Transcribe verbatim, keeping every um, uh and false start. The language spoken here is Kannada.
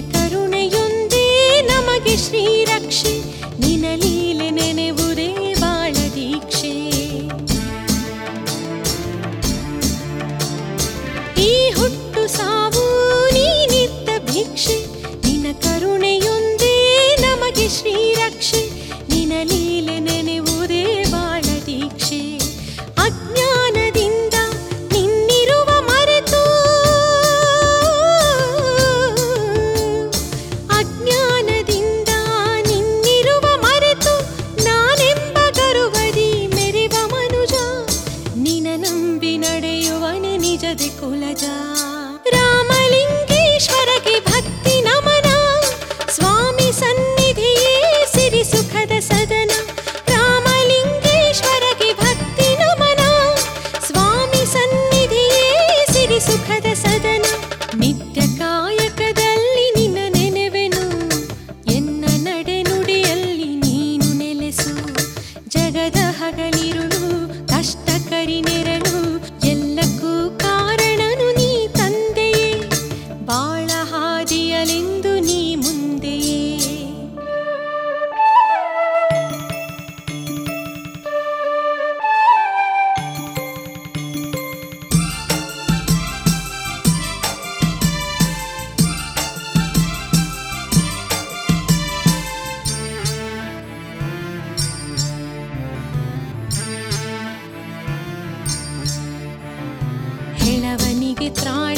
ಕರುಣೆಯೊಂದೇ ನಮಗೆ ಶ್ರೀರಕ್ಷೆ, ನಿನ ಲೀಲೆ ನೆನೆವುದೇ ಬಾಳ ದೀಕ್ಷೆ. ಈ ಹುಟ್ಟು ಸಾವು ನೀನಿತ್ತ ಭಿಕ್ಷೆ, ನಿನ ಕರುಣೆಯೊಂದೇ ನಮಗೆ ಶ್ರೀರಕ್ಷೆ, ನಿನ ಲೀಲೆ ನೆನೆವುದೇ ಬಾಳ ದೀಕ್ಷೆ. ಅಜ್ಞಾನದಿಂದ ನಿನ್ನಿರುವ ಮರೆತು, ಅಜ್ಞಾನದಿಂದ ನಿನ್ನಿರುವ ಮರೆತು ನಾನೆಂಬ ಗರುವದಿ ಮೆರೆವ ಮನುಜ, ನಿನ ನಂಬಿ ನಡೆಯುವನೆ ನಿಜದೆ ಕುಲಜ. ರಾಮಲಿಂಗೇಶ್ವರಗೆ ಭಕ್ತಿ ನಮನ, ಸ್ವಾಮಿ ಸನ್ನಿಧಿಯೇ ಸಿರಿ ಸುಖದ ಸದನ. ರಾಮಲಿಂಗೇಶ್ವರಗೆ ಭಕ್ತಿ ನಮನ, ಸ್ವಾಮಿ ಸನ್ನಿಧಿಯೇ ಸಿರಿ ಸುಖದ ಸದನ. ನಿತ್ಯ ಕಾಯಕದಲ್ಲಿ ನಿನ್ನ ನೆನೆವೆನು, ಎನ್ನ ನಡೆ ನುಡಿಯಲ್ಲಿ ನೀನು ನೆಲೆಸು. ಜಗದ ಹಗಲಿರುಳು ಕಷ್ಟ ಕರಿ ನೆರಳು, ಎಲ್ಲಕ್ಕೂ ಕಾರಣನು ನೀ ತಂದೆಯೇ, ಬಾಳ ಹಾದಿಯಲೆಂದು ನೀ ಮುಂದೆಯೇ. ಹೆಳವನಿಗೆ ತ್ರಾಣ